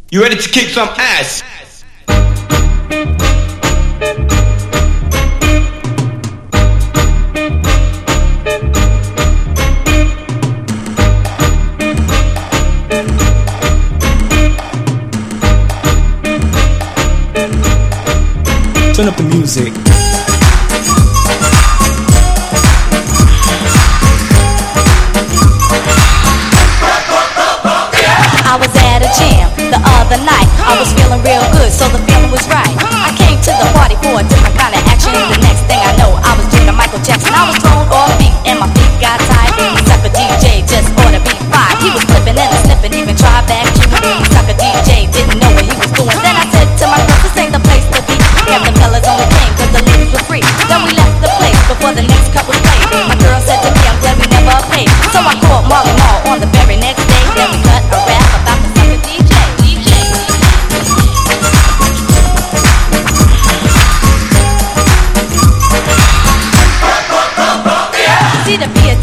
You ready to kick some ass? Turn up the music. I was at a jam the other night. I was feeling real good, so the feeling was right. I came to the party for a different kind of action. The next thing I know, I was doing Michael Jackson. I was thrown off beat and my feet got tired. Sucker DJ just ought to be fired. He was flipping and sniffing, even tried back to me. Sucker DJ didn't know what he was doing. Then I said to myself, this ain't the place to be. And the fellas only came cause the ladies were free. Then we left the place before the next couple played. My girl said to me, I'm glad we never paid. So I called Marley Marl on the very next day. Then we cut a rap about the sucker DJ. See, to be a